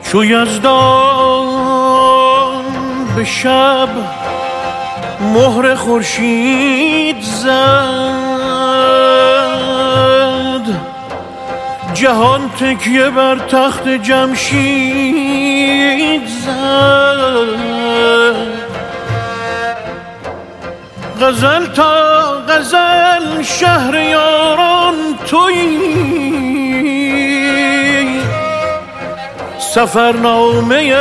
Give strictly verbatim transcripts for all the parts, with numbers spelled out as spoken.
چو یزدان به شب مهر خورشید زد، جهان تکیه بر تخت جمشید زد. غزل تا غزل شهر یاران تویی، سفرنامه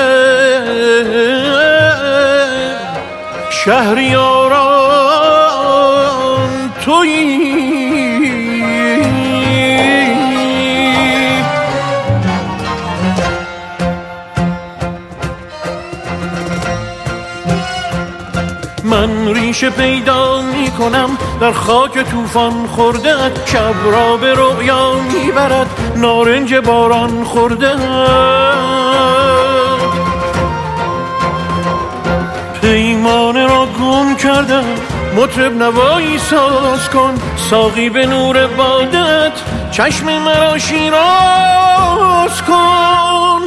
شهریاران تویی. من ریشه پیدا می کنم در خاک طوفان خورده، شب را به رؤیا می برد نارنج باران خورده. پیمانه را گم کردم، مطرب نوایی ساز کن، ساقی به نور بادت چشم مرا شیراز کن.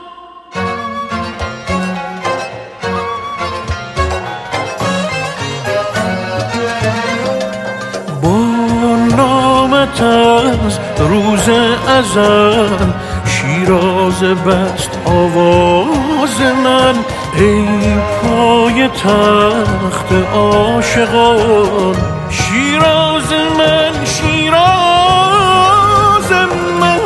با نامت از روز ازل شیراز بست آواز من، ای پای تخت عاشقان شیراز من، شیراز من.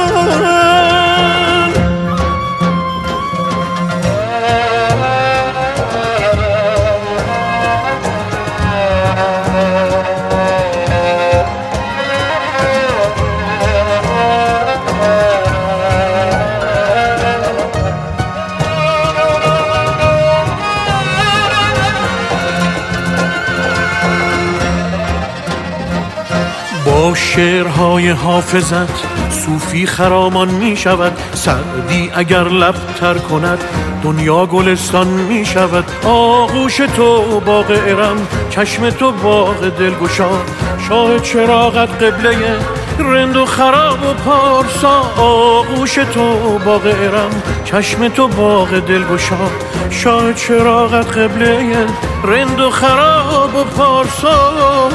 با شعرهای حافظت صوفی خرامان می شود، سعدی اگر لب تر کند دنیا گلستان می شود. آغوش تو باغ ارم، چشم تو باغ دلگشا، شاه چراغت قبله رند و خراب و پارسا. آغوش تو باغ ارم، چشم تو باغ دلگشا، شاه چراغت قبله رند و خراب و پارسا.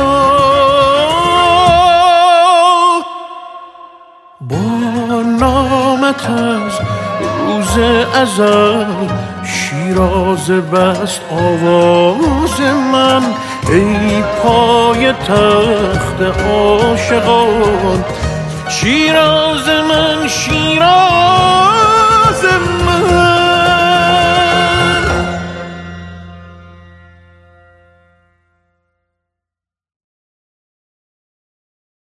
با نامت از روز ازل شیراز بست آواز من، ای پای تخت عاشقان شیراز من، شیراز